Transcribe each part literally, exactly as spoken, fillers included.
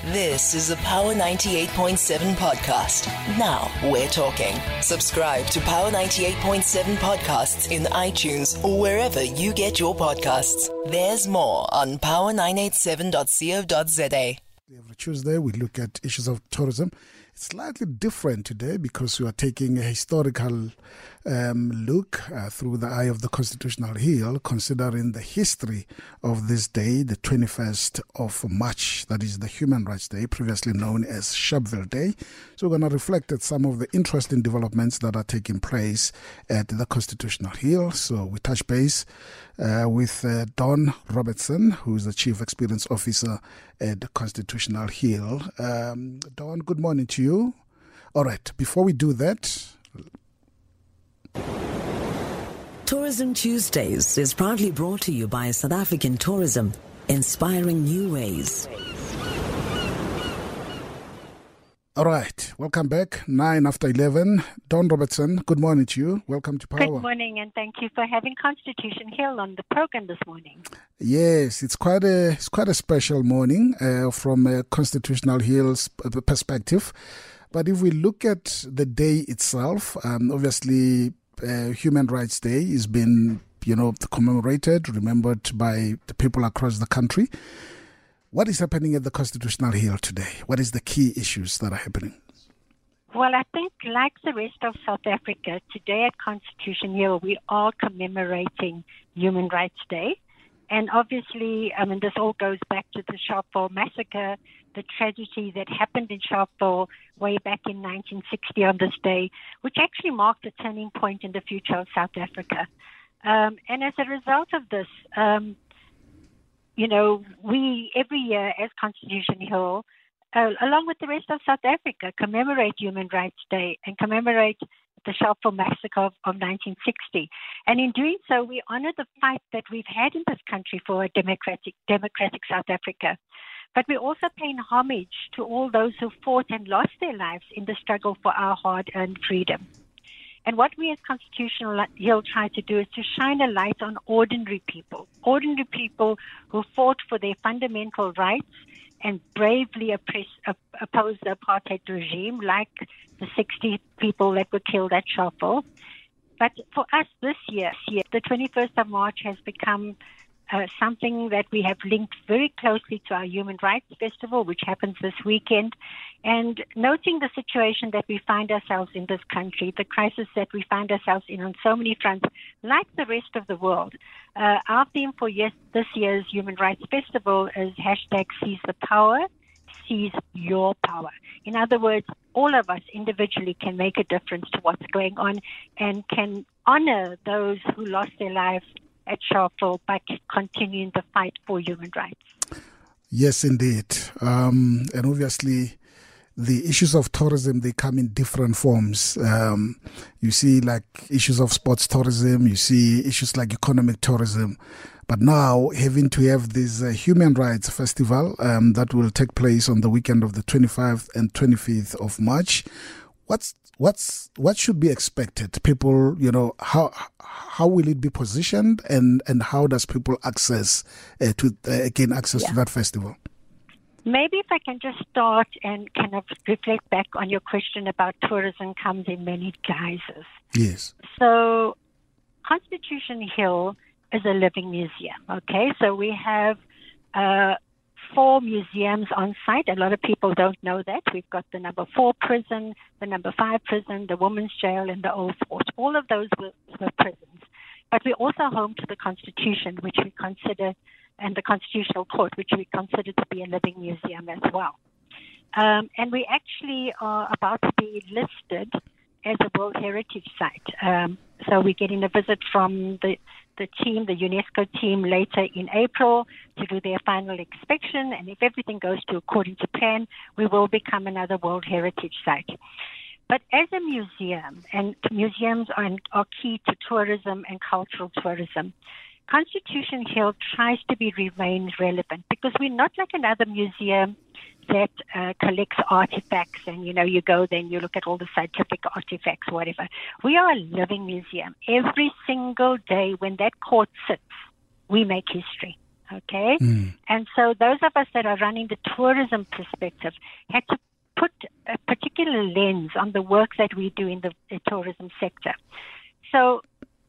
This is a Power ninety-eight point seven podcast. Now we're talking. Subscribe to Power ninety-eight point seven podcasts in iTunes or wherever you get your podcasts. There's more on power nine eight seven dot co dot za. Every Tuesday, we look at issues of tourism. It's slightly different today because we are taking a historical um, look uh, through the eye of the Constitutional Hill, considering the history of this day, the twenty-first of March, that is the Human Rights Day, previously known as Sharpeville Day. So we're going to reflect at some of the interesting developments that are taking place at the Constitutional Hill. So we touch base uh, with uh, Dawn Robertson, who is the Chief Experience Officer at the Constitutional Hill. Um, Dawn, good morning to you. All right, before we do that... Tourism Tuesdays is proudly brought to you by South African Tourism, inspiring new ways. All right, welcome back. Nine after eleven. Dawn Robertson, good morning to you. Welcome to Power. Good morning, and thank you for having Constitution Hill on the program this morning. Yes, it's quite a it's quite a special morning uh, from a Constitutional Hill's perspective. But if we look at the day itself, um, obviously, uh, Human Rights Day has been, you know, commemorated, remembered by the people across the country. What is happening at the Constitutional Hill today? What is the key issues that are happening? Well, I think like the rest of South Africa, today at Constitution Hill, we are commemorating Human Rights Day. And obviously, I mean, this all goes back to the Sharpeville massacre, the tragedy that happened in Sharpeville way back in nineteen sixty on this day, which actually marked a turning point in the future of South Africa. Um, and as a result of this, um, you know, we every year as Constitution Hill, uh, along with the rest of South Africa, commemorate Human Rights Day and commemorate the Sharpeville massacre of, of nineteen sixty. And in doing so, we honor the fight that we've had in this country for a democratic, democratic South Africa. But we also pay homage to all those who fought and lost their lives in the struggle for our hard-earned freedom. And what we as Constitutional Hill try to do is to shine a light on ordinary people, ordinary people who fought for their fundamental rights and bravely oppress, opposed the apartheid regime, like the sixty people that were killed at Sharpeville. But for us this year, the twenty-first of March has become uh, something that we have linked very closely to our Human Rights Festival, which happens this weekend. And noting the situation that we find ourselves in this country, the crisis that we find ourselves in on so many fronts, like the rest of the world, uh, our theme for yes, this year's Human Rights Festival is hashtag Seize the Power, Seize Your Power. In other words, all of us individually can make a difference to what's going on and can honor those who lost their lives at Sharpeville by continuing the fight for human rights. Yes, indeed. Um, and obviously, the issues of tourism, they come in different forms. Um, you see like issues of sports tourism, you see issues like economic tourism. But now having to have this uh, Human Rights Festival um, that will take place on the weekend of the twenty-fifth and twenty-fifth of March, what's what's what should be expected? People, you know, how how will it be positioned, and, and how does people access uh, to uh, gain access yeah. to that festival? Maybe if I can just start and kind of reflect back on your question about tourism comes in many guises. Yes. So Constitution Hill is a living museum, okay? So we have uh, four museums on site. A lot of people don't know that. We've got the number four prison, the number five prison, the women's jail, and the old fort. All of those were, were prisons. But we're also home to the Constitution, which we consider, and the Constitutional Court, which we consider to be a living museum as well. Um, and we actually are about to be listed as a World Heritage Site. Um, so we're getting a visit from the, the team, the UNESCO team, later in April to do their final inspection. And if everything goes to according to plan, we will become another World Heritage Site. But as a museum, and museums are, are key to tourism and cultural tourism, Constitution Hill tries to be remain relevant because we're not like another museum that uh, collects artifacts and, you know, you go there and you look at all the scientific artifacts, whatever. We are a living museum. Every single day when that court sits, we make history. okay? Mm. And so those of us that are running the tourism perspective had to put a particular lens on the work that we do in the, the tourism sector. So,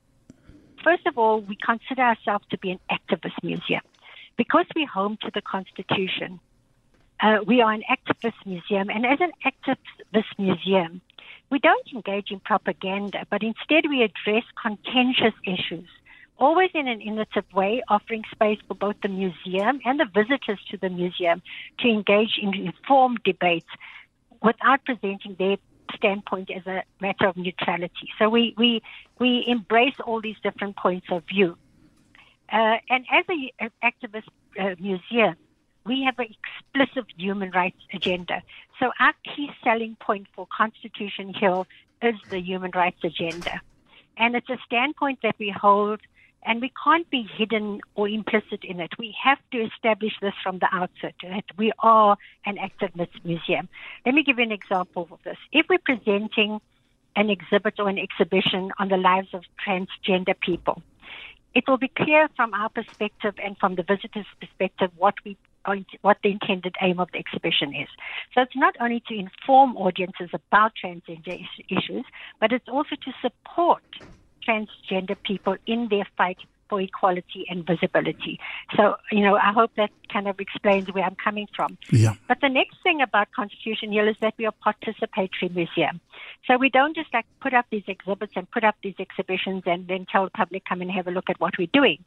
first of all, we consider ourselves to be an activist museum. Because we're home to the Constitution, uh, we are an activist museum. And as an activist museum, we don't engage in propaganda, but instead we address contentious issues, always in an innovative way, offering space for both the museum and the visitors to the museum to engage in informed debates without presenting their standpoint as a matter of neutrality. So we, we, we embrace all these different points of view. Uh, and as a, an activist uh, museum, we have an explicit human rights agenda. So our key selling point for Constitution Hill is the human rights agenda. And it's a standpoint that we hold, and we can't be hidden or implicit in it. We have to establish this from the outset, that we are an activist museum. Let me give you an example of this. If we're presenting an exhibit or an exhibition on the lives of transgender people, it will be clear from our perspective and from the visitor's perspective what we what the intended aim of the exhibition is. So it's not only to inform audiences about transgender issues, but it's also to support transgender people in their fight for equality and visibility. So, you know, I hope that kind of explains where I'm coming from. Yeah. But the next thing about Constitution Hill is that we are a participatory museum. So we don't just like put up these exhibits and put up these exhibitions and then tell the public, come and have a look at what we're doing.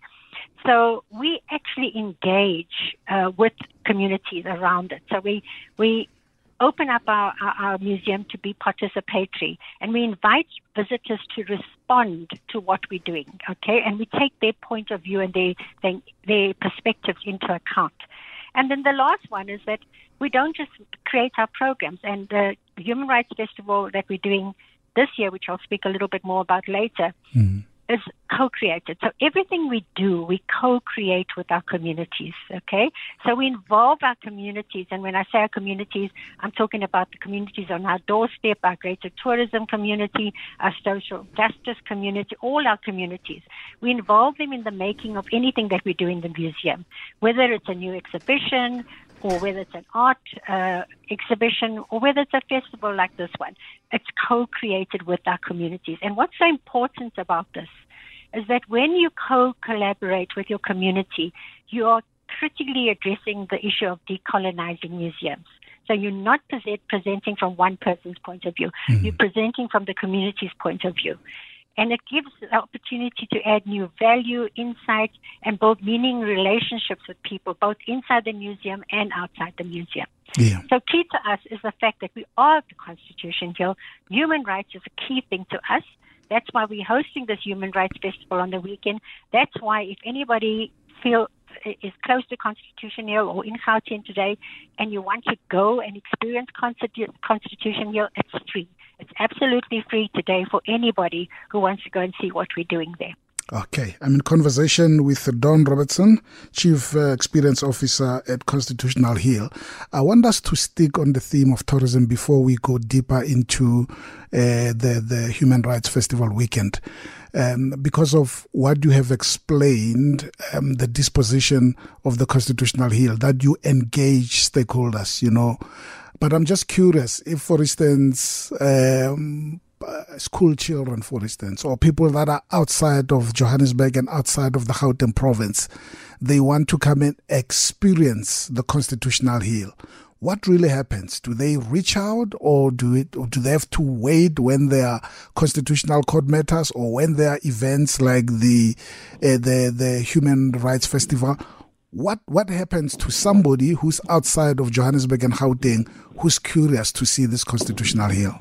So we actually engage uh, with communities around it. So we, we open up our, our, our museum to be participatory, and we invite visitors to respond to what we're doing, okay? And we take their point of view and their, their, their perspectives into account. And then the last one is that we don't just create our programs. And the Human Rights Festival that we're doing this year, which I'll speak a little bit more about later, mm-hmm. is co-created. So everything we do, we co-create with our communities, okay? So we involve our communities, and when I say our communities, I'm talking about the communities on our doorstep, our greater tourism community, our social justice community, all our communities. We involve them in the making of anything that we do in the museum, whether it's a new exhibition, or whether it's an art uh, exhibition, or whether it's a festival like this one. It's co-created with our communities. And what's so important about this is that when you co-collaborate with your community, you are critically addressing the issue of decolonizing museums. So you're not present, presenting from one person's point of view. Mm-hmm. You're presenting from the community's point of view. And it gives the opportunity to add new value, insight, and build meaning relationships with people, both inside the museum and outside the museum. Yeah. So key to us is the fact that we are the Constitution Hill. Human rights is a key thing to us. That's why we're hosting this Human Rights Festival on the weekend. That's why if anybody feel is close to Constitution Hill or in Gauteng today and you want to go and experience Constitu- Constitution Hill, it's free. It's absolutely free today for anybody who wants to go and see what we're doing there. Okay. I'm in conversation with Dawn Robertson, Chief uh, Experience Officer at Constitutional Hill. I want us to stick on the theme of tourism before we go deeper into uh, the, the Human Rights Festival weekend. Um, because of what you have explained, um, the disposition of the Constitutional Hill, that you engage stakeholders, you know. But I'm just curious if, for instance, um, school children, for instance, or people that are outside of Johannesburg and outside of the Gauteng province, they want to come and experience the Constitutional Hill. What really happens? Do they reach out, or do it, or do they have to wait when there are constitutional court matters, or when there are events like the uh, the the Human Rights Festival? What what happens to somebody who's outside of Johannesburg and Gauteng who's curious to see this Constitutional Hill?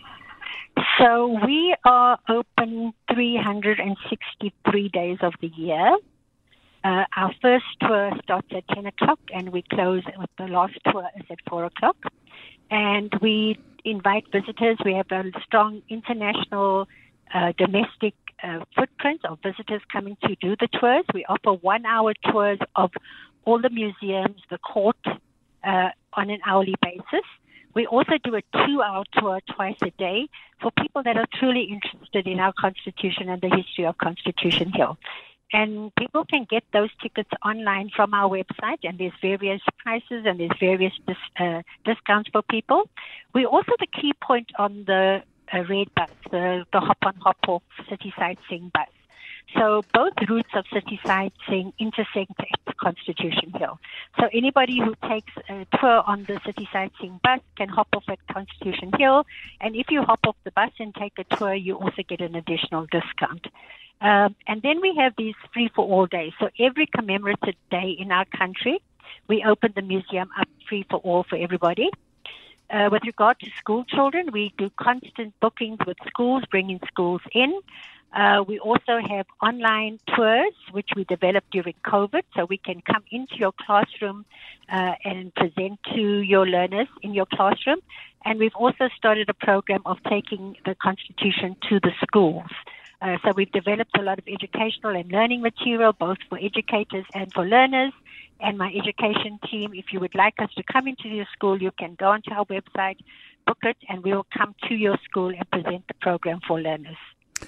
So we are open three hundred sixty-three days of the year. Uh, our first tour starts at ten o'clock and we close with the last tour is at four o'clock. And we invite visitors. We have a strong international, uh, domestic uh, footprint of visitors coming to do the tours. We offer one-hour tours of all the museums, the court, uh, on an hourly basis. We also do a two-hour tour twice a day for people that are truly interested in our Constitution and the history of Constitution Hill. And people can get those tickets online from our website, and there's various prices and there's various dis, uh, discounts for people. We're also the key point on the uh, red bus, the, the hop-on, hop-off city sightseeing bus. So both routes of city sightseeing intersect at Constitution Hill. So anybody who takes a tour on the city sightseeing bus can hop off at Constitution Hill. And if you hop off the bus and take a tour, you also get an additional discount. Um, and then we have these free-for-all days. So every commemorative day in our country, we open the museum up free for all for everybody. Uh, with regard to school children, we do constant bookings with schools, bringing schools in. Uh, we also have online tours, which we developed during COVID, so we can come into your classroom uh, and present to your learners in your classroom. And we've also started a program of taking the Constitution to the schools. Uh, so we've developed a lot of educational and learning material, both for educators and for learners. And my education team, if you would like us to come into your school, you can go onto our website, book it, and we will come to your school and present the program for learners.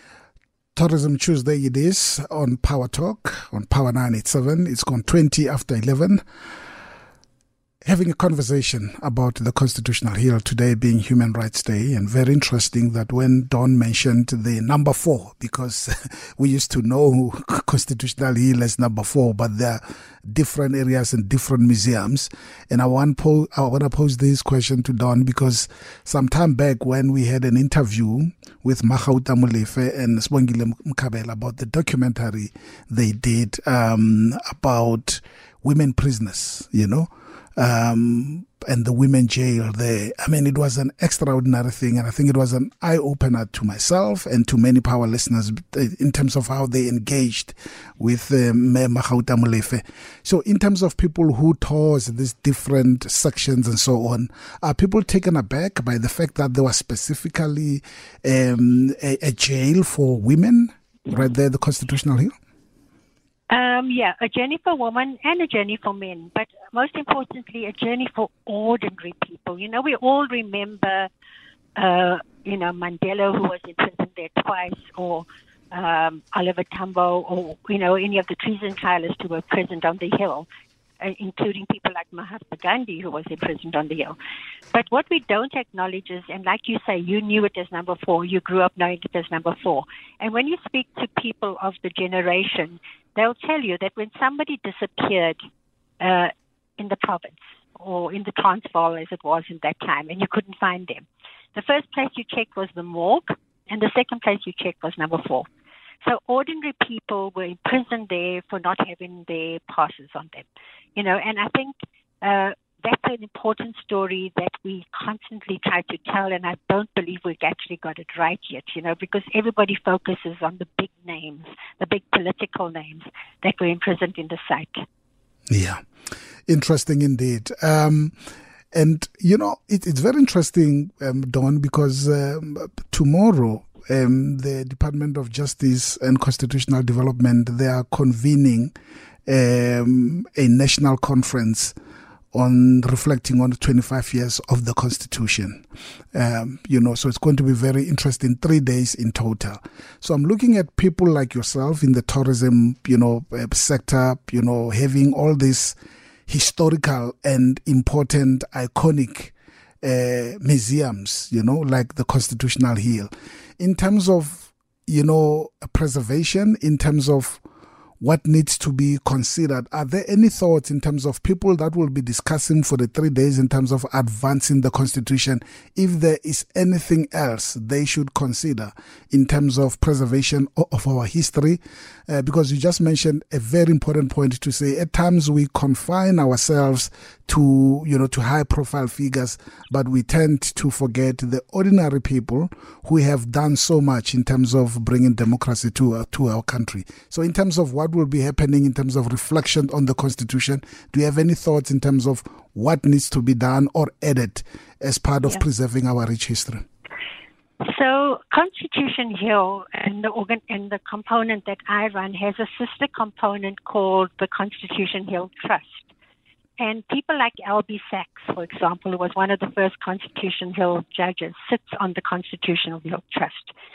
Tourism Tuesday it is on Power Talk, on Power nine eighty-seven. It's gone twenty after eleven. Having a conversation about the Constitutional Hill, today being Human Rights Day, and very interesting that when Dawn mentioned the number four, because we used to know Constitutional Hill as number four, but there are different areas and different museums. And I want, po- I want to pose this question to Dawn, because some time back when we had an interview with Magauta Molefe and Sibongile Mkhabela about the documentary they did um, about women prisoners, you know, Um, and the women jail there. I mean, it was an extraordinary thing, and I think it was an eye-opener to myself and to many Power listeners in terms of how they engaged with uh, Mayor Magauta Molefe. So in terms of people who tours these different sections and so on, are people taken aback by the fact that there was specifically um, a, a jail for women right there, the Constitutional Hill? Um, yeah, a journey for women and a journey for men, but most importantly, a journey for ordinary people. You know, we all remember, uh, you know, Mandela, who was imprisoned there twice, or um, Oliver Tambo, or, you know, any of the treason trialists who were present on the Hill, uh, including people like Mahatma Gandhi, who was imprisoned on the Hill. But what we don't acknowledge is, and like you say, you knew it as number four, you grew up knowing it as number four. And when you speak to people of the generation, they'll tell you that when somebody disappeared uh, in the province or in the Transvaal, as it was in that time, and you couldn't find them, the first place you checked was the morgue, and the second place you checked was number four. So ordinary people were imprisoned there for not having their passes on them, you know. And I think uh, that's an important story that we constantly try to tell, and I don't believe we've actually got it right yet, you know, because everybody focuses on the big names, the big political names that were imprisoned in the site. Yeah, interesting indeed. Um, and, you know, it, it's very interesting, um, Dawn, because um, tomorrow um, the Department of Justice and Constitutional Development, they are convening um, a national conference on reflecting on the twenty-five years of the Constitution. Um, you know, so it's going to be very interesting, three days in total. So I'm looking at people like yourself in the tourism, you know, uh, sector, you know, having all these historical and important, iconic uh, museums, you know, like the Constitutional Hill. In terms of, you know, preservation, in terms of what needs to be considered, are there any thoughts in terms of people that will be discussing for the three days in terms of advancing the Constitution, if there is anything else they should consider in terms of preservation of our history? Uh, because you just mentioned a very important point to say, at times we confine ourselves to, you know, to high profile figures, but we tend to forget the ordinary people who have done so much in terms of bringing democracy to, uh, to our country. So in terms of what will be happening in terms of reflection on the Constitution, do you have any thoughts in terms of what needs to be done or added as part of yeah. preserving our rich history? So Constitution Hill and the organ and the component that I run has a sister component called the Constitution Hill Trust. And people like L B Sachs, for example, who was one of the first Constitution Hill judges, sits on the Constitution Hill Trust.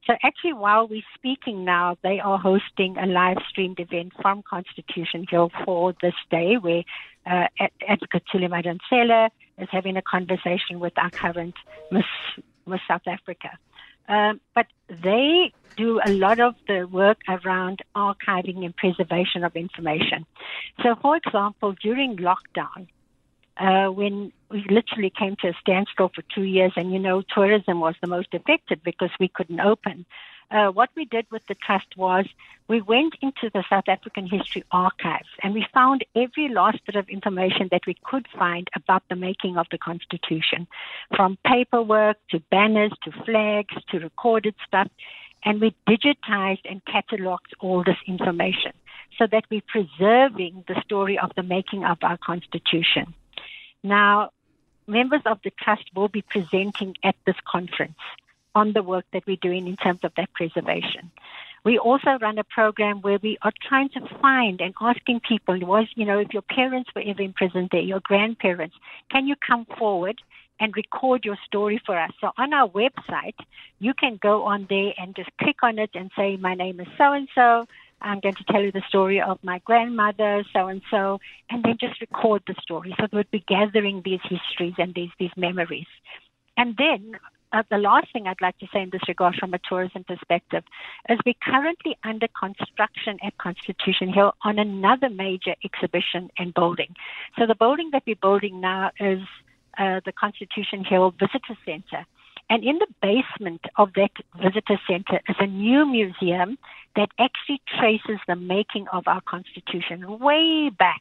So actually, while we're speaking now, they are hosting a live-streamed event from Constitution Hill for this day, where uh, Advocate Thuli Madonsela is having a conversation with our current Miss, Miss South Africa. Um, but they do a lot of the work around archiving and preservation of information. So, for example, during lockdown, uh, when we literally came to a standstill for two years, and, you know, tourism was the most affected because we couldn't open, uh, what we did with the trust was we went into the South African History Archives, and we found every last bit of information that we could find about the making of the Constitution, from paperwork to banners to flags to recorded stuff. And we digitized and cataloged all this information so that we're preserving the story of the making of our Constitution. Now, members of the Trust will be presenting at this conference on the work that we're doing in terms of that preservation. We also run a program where we are trying to find and asking people, was, you know, if your parents were ever imprisoned there, your grandparents, can you come forward and record your story for us? So on our website, you can go on there and just click on it and say, my name is so-and-so. I'm going to tell you the story of my grandmother, so-and-so, and then just record the story. So we'll be gathering these histories and these, these memories. And then uh, the last thing I'd like to say in this regard from a tourism perspective is we're currently under construction at Constitution Hill on another major exhibition and building. So the building that we're building now is uh, the Constitution Hill Visitor Center. And in the basement of that visitor center is a new museum that actually traces the making of our Constitution way back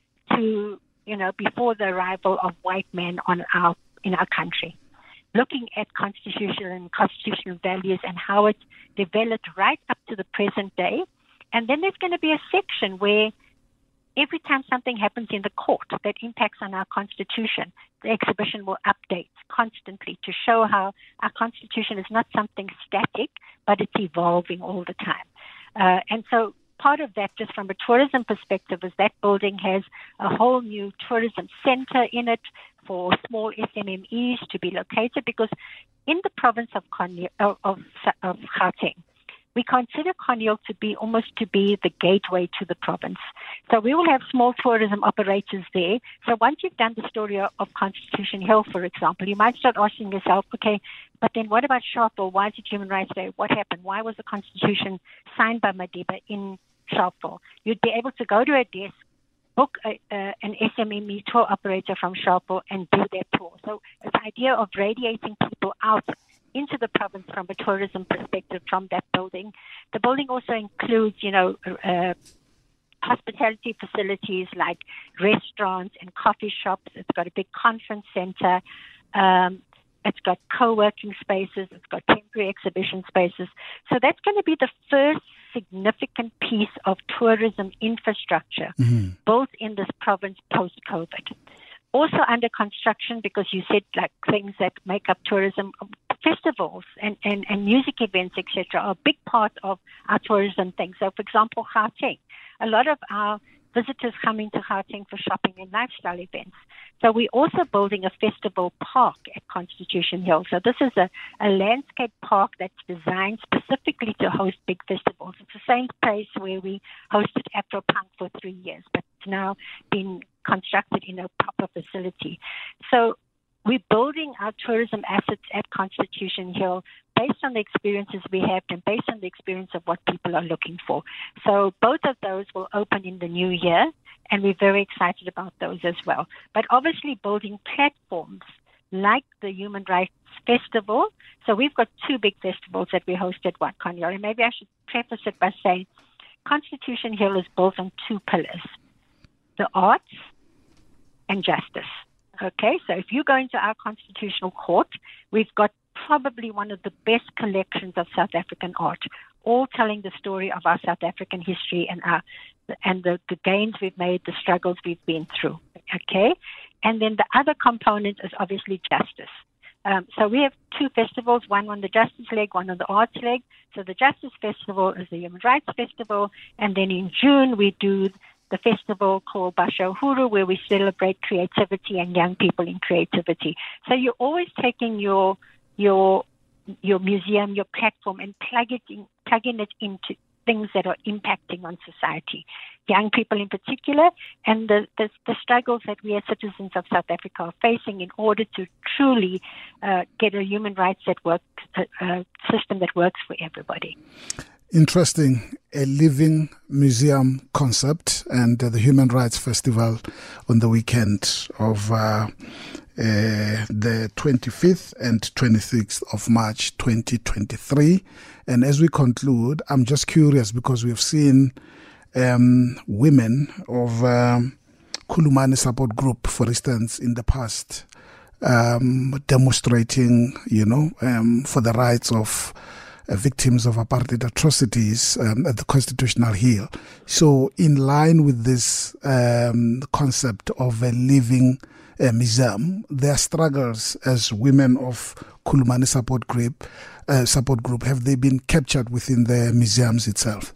to, you know, before the arrival of white men on our in our country, looking at constitutional and constitutional values and how it developed right up to the present day. And then there's going to be a section where every time something happens in the court that impacts on our Constitution, the exhibition will update constantly to show how our Constitution is not something static, but it's evolving all the time. Uh, and so part of that, just from a tourism perspective, is that building has a whole new tourism center in it for small S M M Es to be located, because in the province of, Con- of, of, of Gauteng, we consider Conneal to be almost to be the gateway to the province. So we will have small tourism operators there. So once you've done the story of, of Constitution Hill, for example, you might start asking yourself, okay, but then what about Sharpeville? Why is it Human Rights Day? What happened? Why was the Constitution signed by Madiba in Sharpeville? You'd be able to go to a desk, book a, uh, an S M M E tour operator from Sharpeville and do their tour. So it's the idea of radiating people out into the province from a tourism perspective from that building. The building also includes, you know, uh, hospitality facilities like restaurants and coffee shops. It's got a big conference center. Um, it's got co-working spaces. It's got temporary exhibition spaces. So that's going to be the first significant piece of tourism infrastructure mm-hmm. built in this province post-COVID. Also under construction, because you said like things that make up tourism, festivals and, and, and music events, et cetera, are a big part of our tourism thing. So, for example, Gauteng. A lot of our visitors come into Gauteng for shopping and lifestyle events. So we're also building a festival park at Constitution Hill. So this is a, a landscape park that's designed specifically to host big festivals. It's the same place where we hosted Afropunk for three years, but it's now been constructed in a proper facility. So we're building our tourism assets at Constitution Hill based on the experiences we have and based on the experience of what people are looking for. So both of those will open in the new year, and we're very excited about those as well. But obviously building platforms like the Human Rights Festival. So we've got two big festivals that we host at Wat Conneal, and maybe I should preface it by saying Constitution Hill is built on two pillars, the arts and justice. Okay, so if you go into our constitutional court, we've got probably one of the best collections of South African art, all telling the story of our South African history and our and the, the gains we've made, the struggles we've been through. Okay, and then the other component is obviously justice. Um, so we have two festivals, one on the justice leg, one on the arts leg. So the Justice Festival is the Human Rights Festival, and then in June we do the festival called Basha Uhuru, where we celebrate creativity and young people in creativity. So you're always taking your your your museum, your platform, and plug it in, plugging it into things that are impacting on society, young people in particular, and the, the, the struggles that we as citizens of South Africa are facing in order to truly uh, get a human rights that works, a, a system that works for everybody. Interesting, a living museum concept, and uh, the Human Rights Festival on the weekend of uh, uh, the twenty-fifth and twenty-sixth of March twenty twenty-three. And as we conclude, I'm just curious because we've seen um, women of um, Khulumani Support Group, for instance, in the past, um, demonstrating, you know, um, for the rights of Uh, victims of apartheid atrocities um, at the Constitutional Hill. So in line with this um, concept of a living uh, museum, their struggles as women of Khulumani Support Group, uh, support group, have they been captured within the museums itself?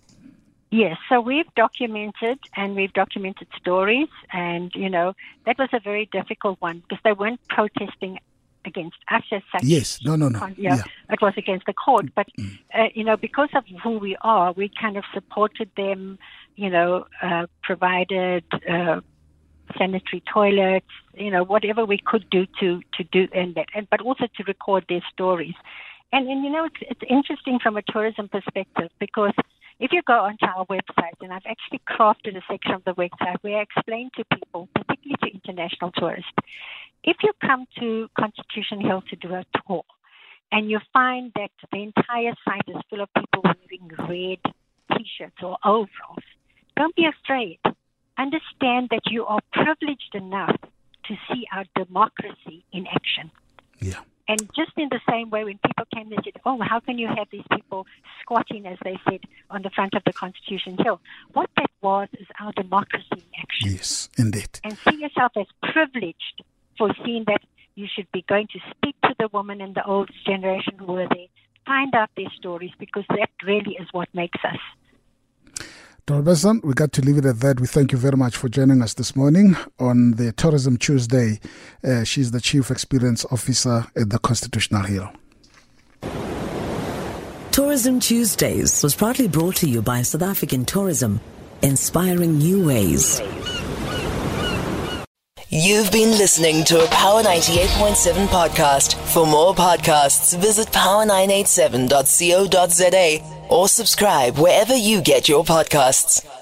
Yes, so we've documented and we've documented stories, and, you know, that was a very difficult one because they weren't protesting against us as such. Yes, no, no, no. Yeah, yeah. It was against the court. But, mm. uh, you know, because of who we are, we kind of supported them, you know, uh, provided uh, sanitary toilets, you know, whatever we could do to, to do and that, and but also to record their stories. And, and you know, it's, it's interesting from a tourism perspective because if you go onto our website, and I've actually crafted a section of the website where I explain to people, particularly to international tourists, if you come to Constitution Hill to do a tour and you find that the entire site is full of people wearing red T-shirts or overalls, don't be afraid. Understand that you are privileged enough to see our democracy in action. Yeah. And just in the same way, when people came, they said, oh, how can you have these people squatting, as they said, on the front of the Constitution Hill? What that was is our democracy in action. Yes, indeed. And see yourself as privileged for seeing that you should be going to speak to the women and the old generation who were there, find out their stories, because that really is what makes us. Doctor Besson, we got to leave it at that. We thank you very much for joining us this morning on the Tourism Tuesday. Uh, she's the Chief Experience Officer at the Constitutional Hill. Tourism Tuesdays was proudly brought to you by South African Tourism, inspiring new ways. You've been listening to a Power ninety-eight point seven podcast. For more podcasts, visit power nine eight seven dot co dot za or subscribe wherever you get your podcasts.